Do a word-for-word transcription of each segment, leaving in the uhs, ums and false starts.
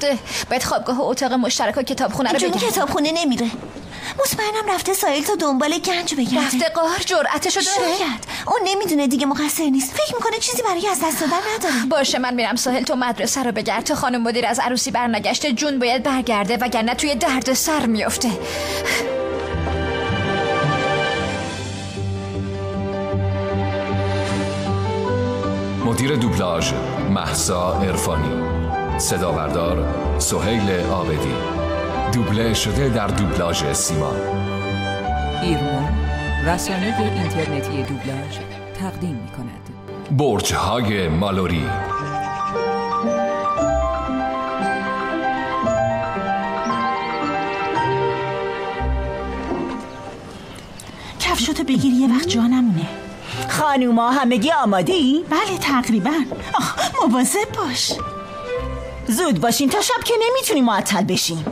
رفته. باید خوابگاه و اتاق مشترک و کتابخونه رو بگرده. کتابخونه نمیره. مطمئنم رفته ساحل تا دنبال گنج بگرده. رفته قار جرأتشو داره. شاید اون نمیدونه دیگه مقصر نیست. فکر میکنه چیزی برای از دست دادن نداره. باشه من میرم ساحل، تو مدرسه رو بگرد. تا خانم مدیر از عروسی برنگشته جون باید برگرده وگرنه توی درد سر میفته. مدیر دوبلاژ مهسا عرفانی، صدا بردار سهیل عابدی، دوبله شده در دوبلاژ سیما. ایرمو رسانه اینترنتی دوبلاژ تقدیم می کند. برج‌های مالوری. کفشاتو بگیری یه وقت جا نمونه. خانوما همگی آماده‌ای؟ بله تقریبا. آخ مواظب باش. زود باشین تا شب که نمیتونیم معطل بشیم.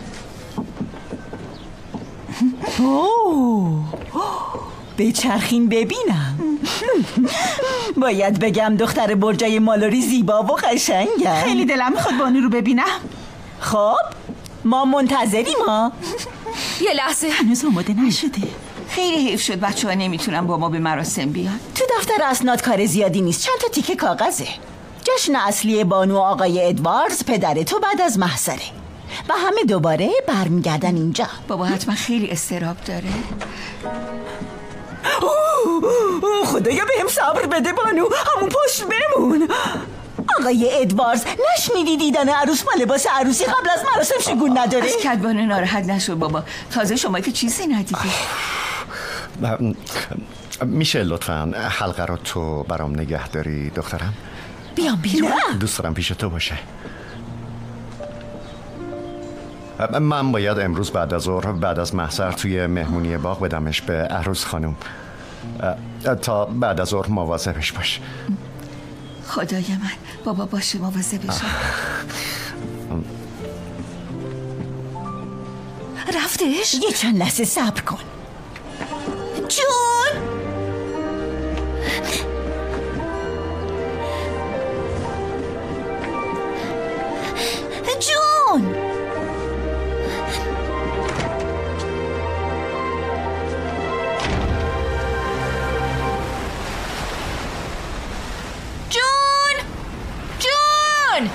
اوه بچرخین ببینم. باید بگم دختر برجای مالوری زیبا و قشنگه. خیلی دلم میخواد بانو رو ببینم. خب ما منتظریم ها. یه لحظه هنوز آماده نشده. خیلی حیف شد بچه ها نمیتونن با ما به مراسم بیان. تو دفتر اسناد کار زیادی نیست، چند تا تیکه کاغذه. جشن اصلی بانو آقای ادواردز پدر تو بعد از محضره و همه دوباره برمیگردن اینجا. بابا حتما خیلی استراب داره. اوه خدایا بهم صبر بده بانو، همون پشت بمون. آقای ادواردز نشنیدی دیدن عروس با لباس عروسی قبل از مراسم شگون نداره؟ از کدبانو ناراحت نشو بابا، تازه شما که چیزی ندیدی. میشه لطفاً حلقه رو تو برام نگه داری دخترم؟ بیام بیرون. دوست دارم پیش تو باشه. من باید امروز بعد از ظهر بعد از محضر توی مهمونی باغ بدمش به عروس خانم. تا بعد از ظهر مواظبش باش. خدای من بابا باشه مواظبش. رفتش؟ یه چند لحظه صبر کن. جون جون جون جون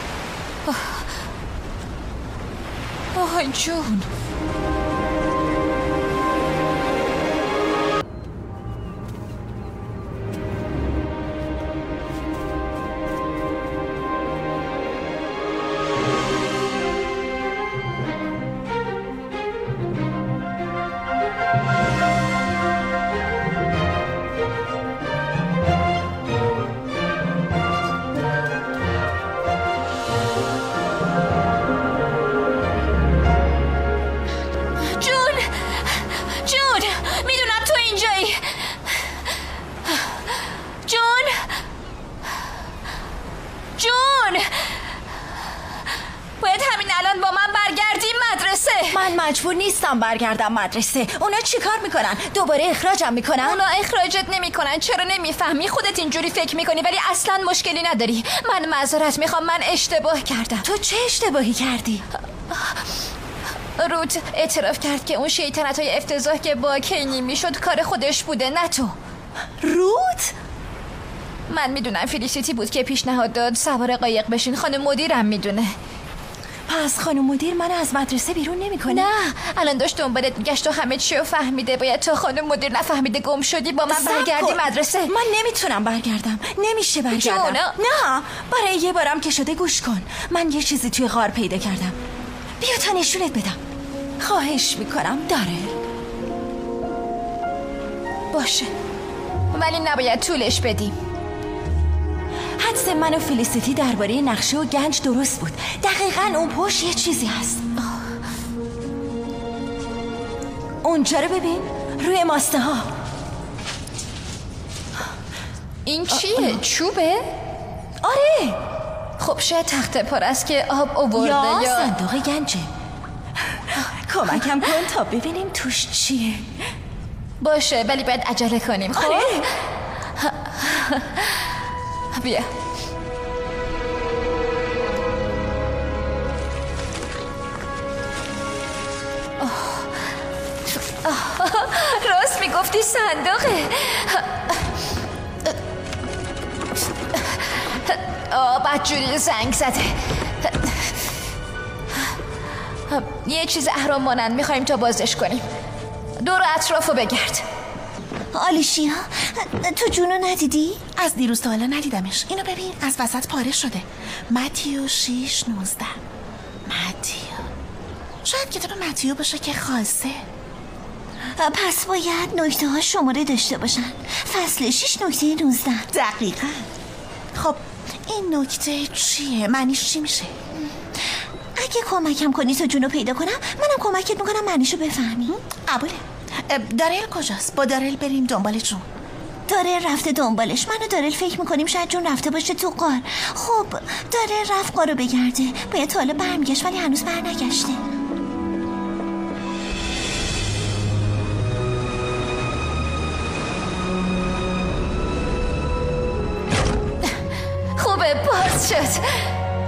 آه جون مجبور نیستم برگردم مدرسه. اونا چی کار میکنن؟ دوباره اخراجم میکنن؟ اونا اخراجت نمیکنن. چرا نمیفهمی؟ خودت اینجوری فکر میکنی ولی اصلا مشکلی نداری. من معذرت میخوام، من اشتباه کردم. تو چه اشتباهی کردی؟ روت اعتراف کرد که اون شیطنت های افتضاح که با کینی میشد کار خودش بوده نه تو. روت؟ من میدونم فلیسیتی بود که پیشنهاد داد سوار قایق بشین. خانم مدیرم میدونه. پس خانم مدیر منو از مدرسه بیرون نمیکنه؟ نه الان داشت دنبالت میگشت و همه چی رو فهمیده. باید تا خانم مدیر نفهمیده گم شدی با من برگردی مدرسه. من نمیتونم برگردم. نمیشه برگردم. جونا. نه برای یه بارم که شده گوش کن. من یه چیزی توی غار پیدا کردم. بیا تا نشونت بدم. خواهش میکنم. داره باشه ولی نباید طولش بدیم. حدس من و فلیسیتی درباره نقشه و گنج درست بود. دقیقاً اون پشت یه چیزی هست. اونجا رو ببین روی ماسته ها. این چیه؟ چوبه؟ آره. خب شاید تخته پر است که آب آورده یا, یا صندوق گنجه. کمکم کن تا ببینیم توش چیه. باشه ولی باید عجله کنیم. خب آره. بیا گفتی صندوقه. آه بدجوری زنگ زده. یه چیز اهرام مانند میخوایم تا بازش کنیم. دور اطرافو بگرد. آلیشیا تو جونو ندیدی؟ از دیروز تا حالا ندیدمش. اینو ببین از وسط پاره شده. متیو شیش نوزده. متیو شاید کتاب متیو باشه که خاصه. پس باید نکته ها شماره داشته باشن. فصل شیش نکته نوزده. دقیقا. خب این نکته چیه؟ معنیش چی میشه؟ اگه کمکم کنی تا جونو پیدا کنم منم کمکت میکنم معنیشو بفهمی. قبوله. دارل کجاست؟ با دارل بریم دنبال جون. دارل رفته دنبالش. من و دارل فکر میکنیم شاید جون رفته باشه تو غار. خب دارل رفت غارو بگرده. باید تا حالا برمیگشت ولی هنوز برنگشته. خوبه باز شد.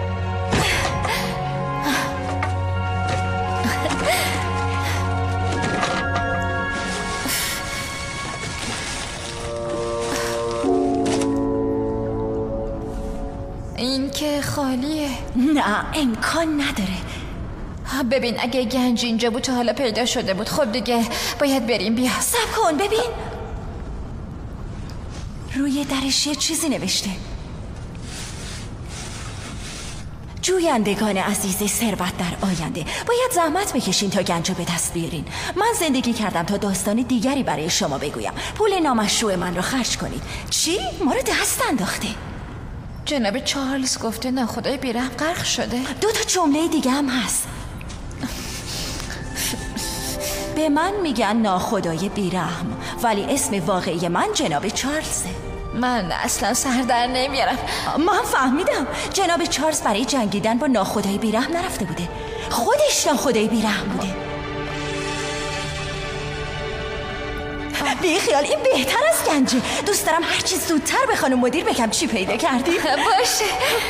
این که خالیه. نه امکان نداره. ببین اگه گنج اینجا بود تا حالا پیدا شده بود. خب دیگه باید بریم. بیا صبر کن ببین روی درش یه چیزی نوشته. جویندگان عزیز ثروت در آینده باید زحمت بکشین تا گنج رو به دست بیارین. من زندگی کردم تا داستان دیگری برای شما بگویم. پول نامشروع من رو خرج کنید. چی؟ ما رو دست انداخته. جناب چارلز گفته ناخدای بیرحم غرق شده. دو تا جمله دیگه هم هست. به من میگن ناخدای بیرحم ولی اسم واقعی من جناب چارلزه. من اصلا سر در نمیارم. من فهمیدم جناب چارلز برای جنگیدن با ناخدای بیرحم نرفته بوده. خودش ناخدای بیرحم بوده. بی خیال این بهتر از گنجه. دوست دارم هر چیز زودتر به خانم مدیر بگم چی پیدا کردی. باشه.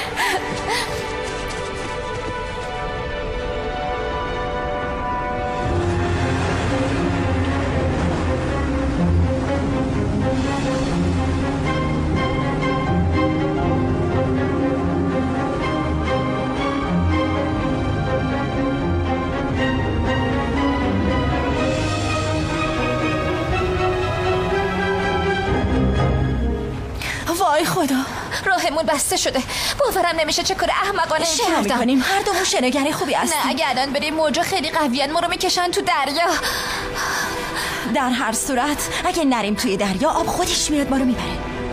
وای خدا راهمون بسته شده. باورم نمیشه چه کار احمقانه این کردم. کردم. میکنیم هر دومون شناگر خوبی هستیم. نه اگه الان بریم موجا خیلی قویان ما رو میکشن تو دریا. در هر صورت اگه نریم توی دریا آب خودش میاد ما رو میبره.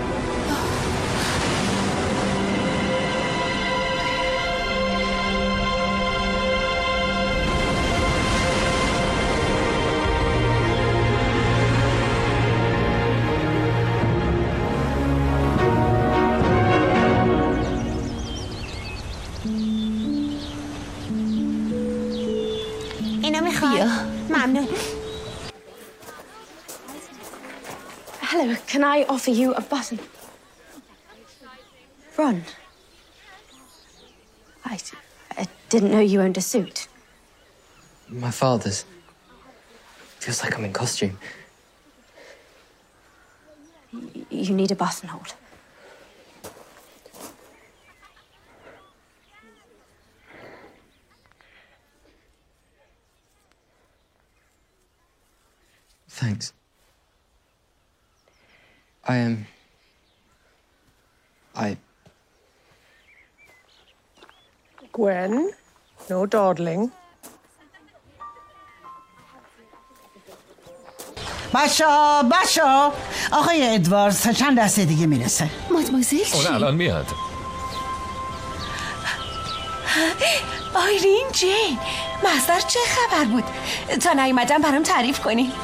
ممنون. Hello, can I offer you a button? Ron. I, I didn't know you owned a suit. My father's. Feels like I'm in costume. Y- you need a buttonhole. Thanks. I am... Um, I... Gwen, no dawdling. بچا بچا آقای ادواردز تا چند دسته دیگه میرسه. مادموزل چی؟ اون الان میاد. آیرین جین محضر چه خبر بود؟ تا نیومدم برام تعریف کنی.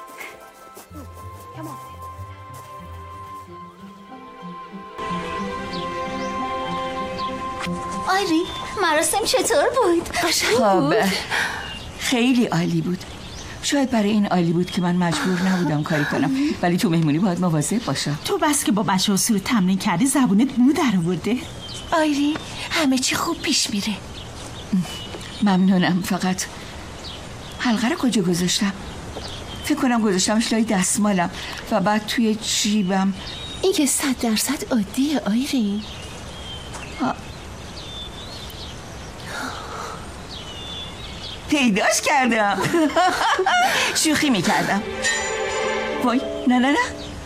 آیرین مراسم چطور بود؟ قشنگ بود؟ خیلی عالی بود. شاید برای این عالی بود که من مجبور نبودم کاری کنم، ولی تو مهمونی باید مواظب باشم. تو بس که با بچه ها سور تمرین کردی زبونت مو در آورده. آیرین همه چی خوب پیش میره. ممنونم. فقط حلقه رو کجا گذاشتم؟ فکر کنم گذاشتمش لای دستمالم و بعد توی جیبم. این که صد درصد عادیه آیرین. پیداش کردم. شوخی میکردم. وای نه نه نه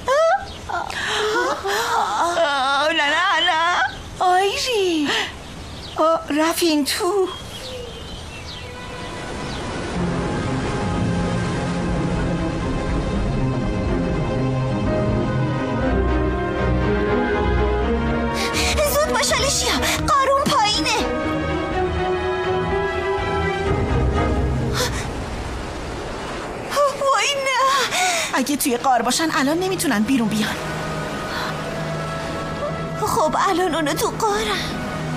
نه نه نه آیرین رفت این تو. زود باش آلیشیا، قارون پایینه. وای نه، اگه توی قار باشن الان نمیتونن بیرون بیان. خب الان اونا تو قارن.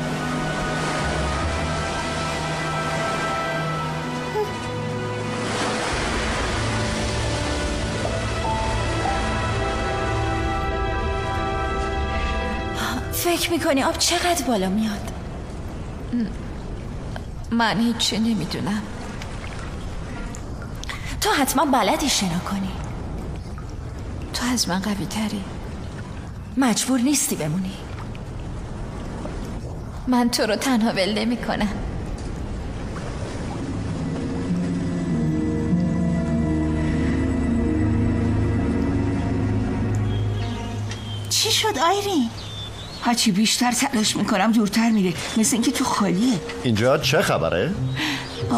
فکر میکنی آب چقدر بالا میاد؟ من هیچی نمیدونم. تو حتما بلدی شنا کنی. تو از من قوی تری. مجبور نیستی بمونی. من تو رو تنها ول نمیکنم. چی شد آیرین؟ هرچی بیشتر تلاش میکنم دورتر میره، مثل اینکه تو خالیه. اینجا چه خبره؟ آ...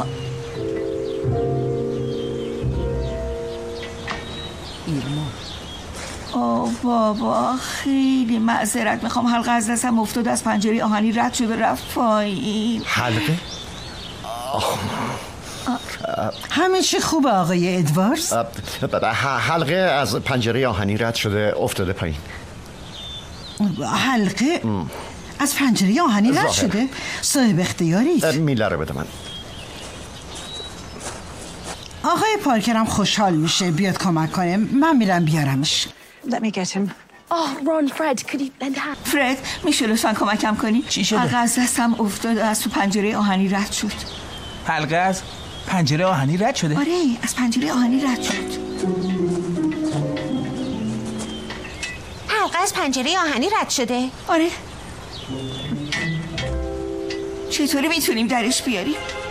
ایرما. آه بابا خیلی معذرت میخوام، حلقه از دستم افتاد، از پنجره آهنی رد شده رفت پایین. حلقه؟ همه چی خوبه آقای ادوارز؟ حلقه از پنجره آهنی رد شده افتاده پایین. حلقه؟ ام. از پنجره آهنی رد شده؟ صاحب اختیارید. میله رو بده من. آقای پارکرم خوشحال میشه بیاد کمک کنه. من میرم بیارمش. Let me get him. Oh, Ron, Fred, could you lend a hand? فرد میشه لطفاً کمکم کنی؟ چی شده؟ حلقه از دستم افتاد، از تو پنجره آهنی رد شد. حلقه از پنجره آهنی رد شده؟ آره از پنجره آهنی رد شد. حلقه از پنجره آهنی رد شده؟ آره. چطوری میتونیم درش بیاریم؟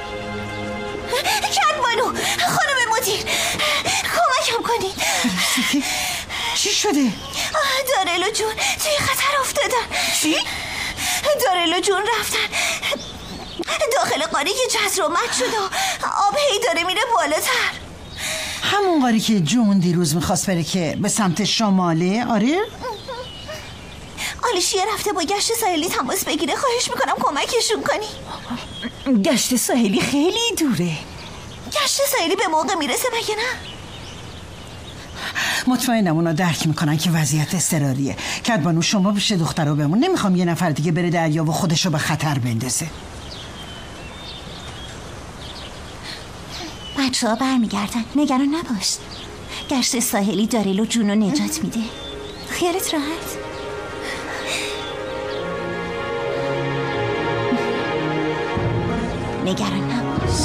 کدبانو، خانم مدیر، کمکم کنید. چی شده؟ دارلو جون توی خطر افتادن. چی؟ دارلو جون رفتن داخل قاره که جزرومت شد و آب هی داره میره بالاتر. همون قاری که جون دیروز میخواست بره که به سمت شماله. آره؟ آلیشیا رفته با گشت ساحلی تماس بگیره. خواهش میکنم کمکشون کنی. گشت ساحلی خیلی دوره. گشت ساحلی به موقع میرسه مگه نه؟ مطمئنم اونا درک میکنن که وضعیت اضطراریه. کدبانو شما بشه دختر رو بمون. نمیخوام یه نفر دیگه بره دریا و خودشو به خطر بندازه. بچه ها برمیگردن، نگران نباش. گشت ساحلی دارلو جون رو نجات میده. خیالت راحت. نگران نباش.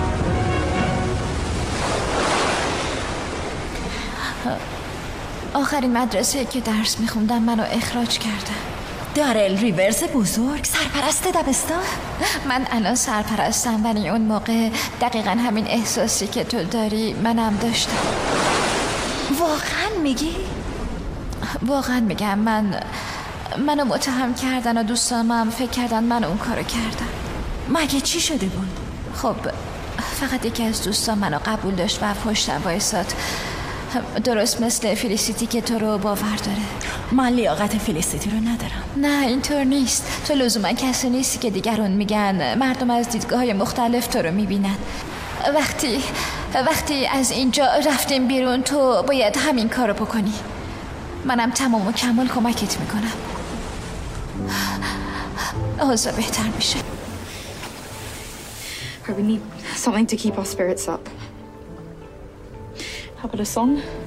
آخرین مدرسه که درس میخوندم منو اخراج کردن. دارل ریورز بزرگ، سرپرست دبستان. من الان سرپرستم، ولی اون موقع دقیقا همین احساسی که تو داری منم داشتم. واقعا میگی؟ واقعا میگم. من منو متهم کردن و دوستانم هم فکر کردن من اون کارو کردم. مگه چی شده بود؟ خب فقط یکی از دوستان منو قبول داشت و پشتم وایساد، درست مثل فلیسیتی که تو رو باور داره. من لیاقت فلیسیتی رو ندارم. نه اینطور نیست. تو لزوما کسی نیستی که دیگرون میگن. مردم از دیدگاه‌های مختلف تو رو میبینن. وقتی وقتی از اینجا رفتیم بیرون تو باید همین کارو بکنی. منم تمام و کمال کمکت میکنم. اوضاع بهتر میشه. We need something to keep our spirits up. How about a song?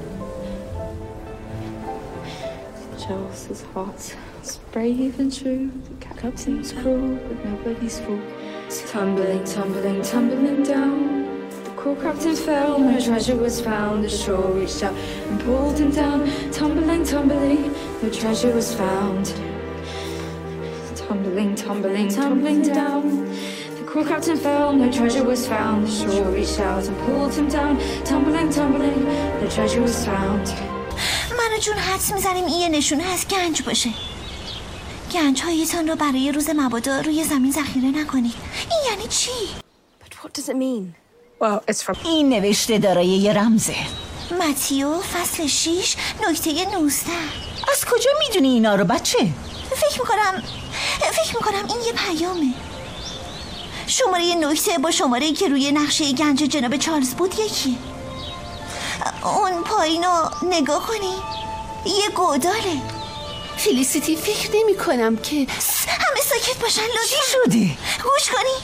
Chelsea's heart's brave and true. The captain's cruel, but nobody's fool. Tumbling, tumbling, tumbling down. The cruel captain fell, no treasure was found. The shore reached out and pulled him down. Tumbling, tumbling, no treasure was found. Tumbling, tumbling, tumbling down. The cruel captain fell, no treasure was found. The shore reached out and pulled him down. Tumbling, tumbling, no treasure was found. منو جون حدس میزنیم این یه نشونه از گنج باشه. گنج هایتان رو برای روز مبادا روی زمین ذخیره نکنید. این یعنی چی؟ But what does it mean? Well, it's from... این نوشته دارای یه رمزه. متیو فصل شیش نکته نوزده. از کجا میدونی اینا رو بچه؟ فکر میکنم فکر میکنم این یه پیامه. شماره نکته با شماره‌ای که روی نقشه گنج جناب چارلز بود یکی. اون پایینو نگاه کنی یه گوداله. فلیسیتی فکر نمی کنم که همه ساکت باشن لطفا. چی شده؟ گوش کنی.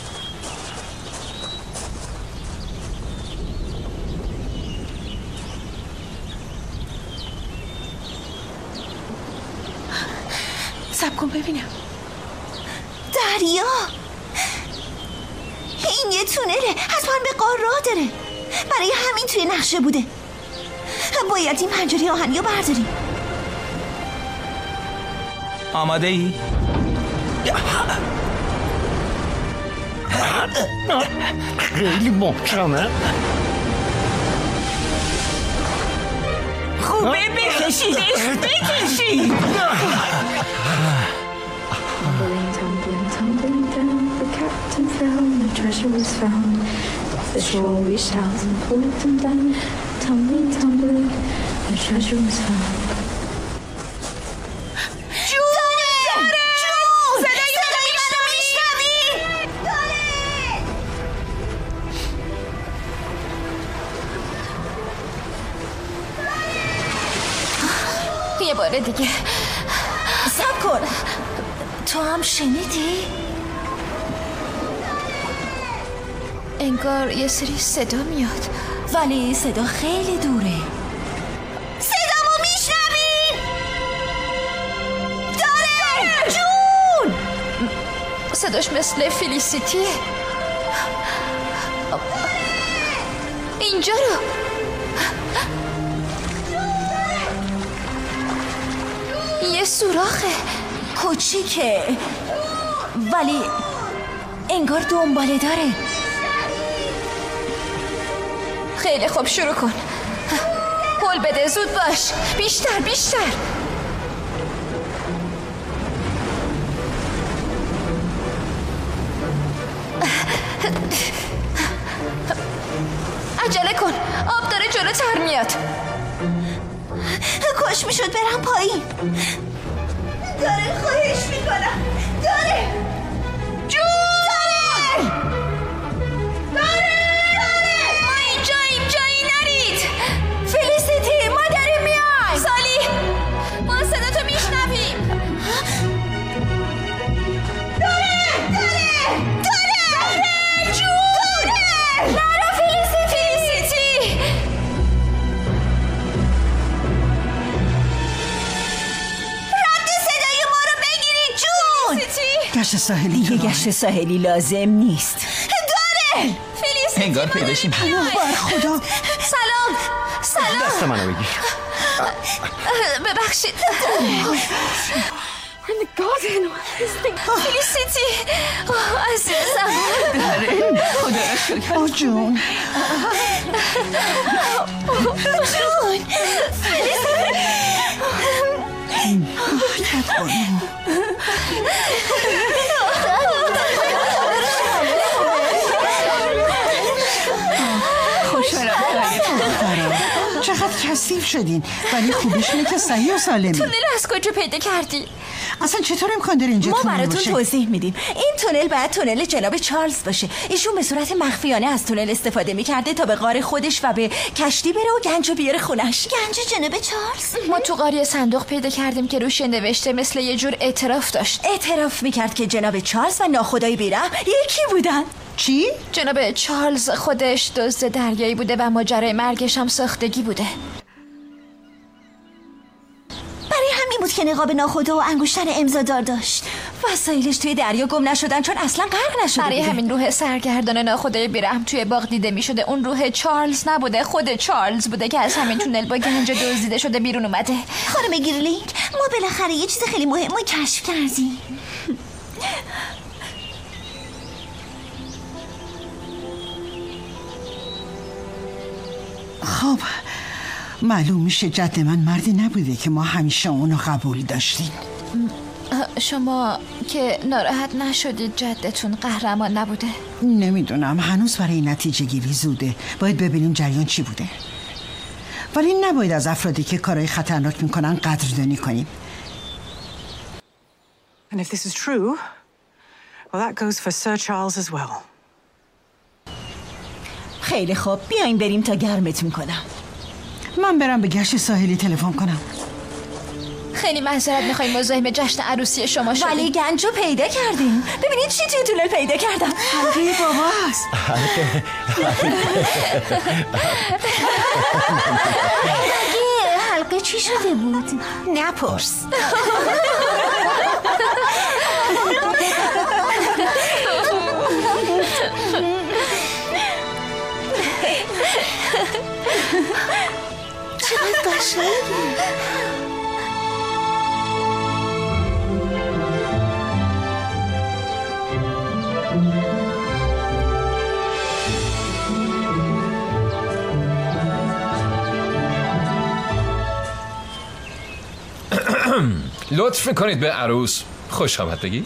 سب کن ببینم. دریا. این یه تونله، حتما به غار راه داره. برای همین توی نقشه بوده. باید این پنجره آهنی رو برداریم. آماده ای؟ خیلی محکمه. خوبه بکشیدش بکشید. Tumbling, tumbling, tumbling down. The captain fell, no treasure was found. The shore reached out and pulled them down. Tumbling, tumbling, no treasure was found. یه بار دیگه سب کن. تو هم شنیدی؟ انگار یه سری صدا میاد ولی صدا خیلی دوره. صدامو میشنوی؟ داره جون. صداش مثل فلیسیتیه. اینجا رو یه سوراخه کوچیکه ولی انگار دنباله داره. خیلی خوب شروع کن. هول بده زود باش. بیشتر بیشتر. عجله کن آب داره جلوتر میاد. کاش میشد برم پایین. داره خواهش میکنم. داره جون. داره داره داره. ما اینجاییم جایی نرید. فلیسیتی ما داریم میایم. سالی ما صدا تو میشنویم. داره داره داره جون. داره نرو فلیسیتی. فلیسیتی گشت ساحلی دیگه گشت ساحلی لازم نیست. داره فلیسیتی انگار پیداشیم. بر خدا. سلام سلام. دست منو بگیر. ببخشید. We're in the garden. فلیسیتی عزیزم. داره خدا را شکر. آه جون جون چقدر کثیف شدین ولی خوبش اینه که صحیح و سالمی. تونل از کجا پیدا کردی؟ اصلا چطور امکان داره اینجا ما تونل براتون باشه؟ توضیح میدیم. این تونل باید تونل جناب چارلز باشه. ایشون به صورت مخفیانه از تونل استفاده میکرده تا به غار خودش و به کشتی بره و گنج رو بیاره خونش. گنج جناب چارلز؟ ما تو غار صندوق پیدا کردیم که روش نوشته مثل یه جور اعتراف داشت. اعتراف میکرد که جناب چارلز و ناخدای بیرحم یکی بودن. چی؟ جناب چارلز خودش دزد دریایی بوده و ماجرای مرگش هم ساختگی بوده. برای همین بود که نقاب ناخدا و انگشتر امضادار داشت. وسایلش توی دریا گم نشدن چون اصلا غرق نشده برای بوده. همین روح سرگردان ناخدای بیرحم توی باغ دیده می شده. اون روح چارلز نبوده، خود چارلز بوده که از همین تونل با گنج دزدیده شده بیرون اومده. خانم گیرلینگ، ما بالاخره یه چیز خیلی مهم رو کشف کردیم. خب معلوم میشه جد من مردی نبوده که ما همیشه اونو قبول داشتیم. شما که ناراحت نشدید جدتون قهرمان نبوده؟ نمیدونم، هنوز برای نتیجه گیری زوده. باید ببینیم جریان چی بوده. ولی نباید از افرادی که کارهای خطرناک میکنن قدردانی کنیم. And if this is true, well, that goes for Sir Charles as well. خیلی خوب، بیاین بریم تا گرمتون کنم. من برم به گشت ساحلی تلفن کنم. خیلی معذرت میخوایم مزاحم جشن عروسی شما شدیم. ولی گنجو پیدا کردیم. ببینید چی توی تونل پیدا کردم. حلقه باباست. حلقه حلقه چی شده بود؟ نپرس. چقدر قشنگی. لطف میکنید به عروس خوش آمد بگید.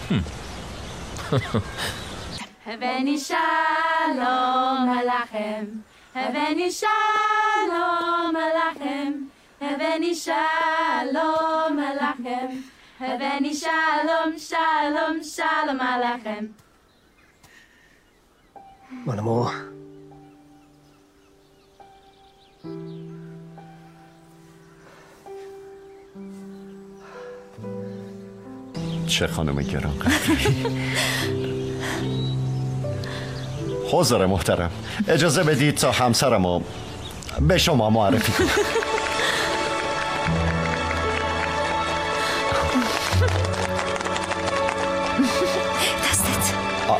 הבאני שלום עליכם, הבאני שלום עליכם, הבאני שלום עליכם, הבאני שלום שלום שלום עליכם. Mon amour. چه خانم گران قدری. حضور محترم، اجازه بدید تا همسرمو به شما معرفی کنم. دستت.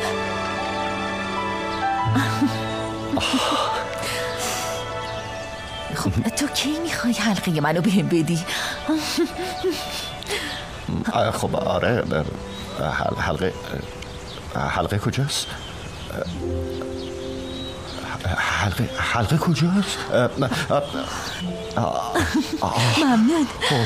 خب تو کی میخوای حلقه منو بهم بدی؟ خب آره، حلقه حلقه کجاست؟ حلقه حلقه کجاست؟ ممنون.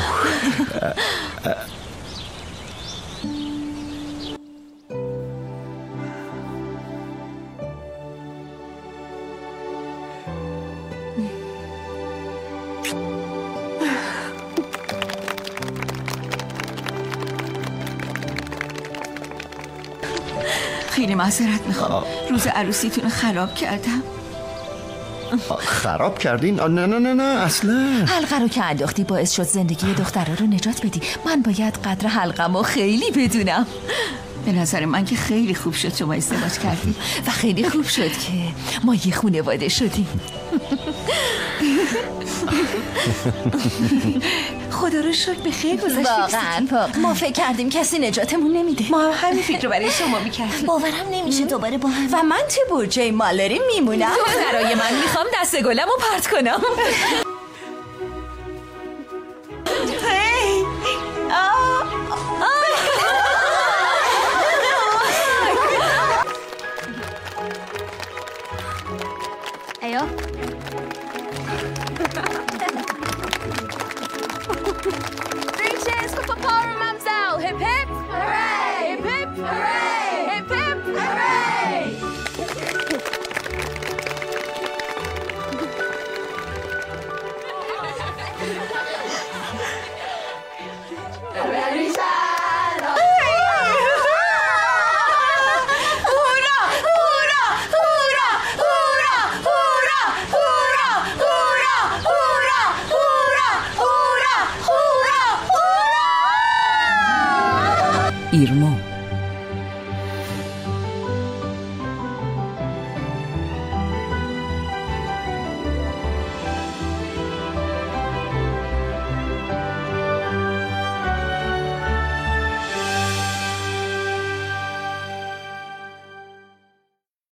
خیلی معذرت میخوام، روز عروسیتون خراب کردم. خراب کردین؟ نه نه نه نه اصلا. حلقه رو که انداختی باعث شد زندگی دختره رو نجات بدی. من باید قدر حلقه‌مو خیلی بدونم. به نظر من که خیلی خوب شد شما ازدواج کردی و خیلی خوب شد که ما یه خانواده شدیم. خدا رو شکر به خیر گذشت. واقعا واقعا ما فکر کردیم کسی نجاتمون نمیده. ما هم همین فکر رو برای شما میکردیم. باورم نمیشه دوباره با هم. و من تو برجه مالری میمونم. دخترای من میخوام دست گلم رو پرت کنم. ایو Three cheers for Papa and Mamselle. Hip hip hooray! Hip hip hooray! Hip hip hooray! Very sad. هورا هورا هورا هورا هورا هورا هورا هورا هورا هورا هورا هورا. ایرمو